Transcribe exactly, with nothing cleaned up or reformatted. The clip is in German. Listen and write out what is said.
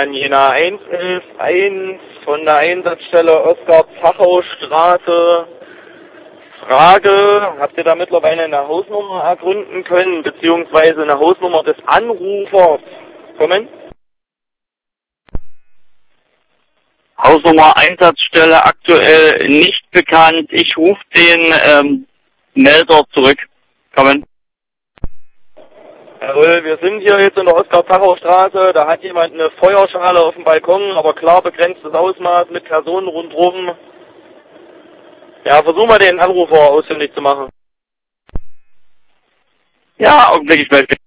an Jena eins elf eins von der Einsatzstelle Oskar-Zachau-Straße. Frage, habt ihr da mittlerweile eine Hausnummer ergründen können, beziehungsweise eine Hausnummer des Anrufers? Kommen? Hausnummer Einsatzstelle aktuell nicht bekannt. Ich rufe den ähm, Melder zurück. Kommen. Jawohl, wir sind hier jetzt in der Oskar-Zachau-Straße. Da hat jemand eine Feuerschale auf dem Balkon, aber klar begrenztes Ausmaß mit Personen rundherum. Ja, versuch mal den Anrufer ausfindig zu machen. Ja, Augenblick, ich melde mich.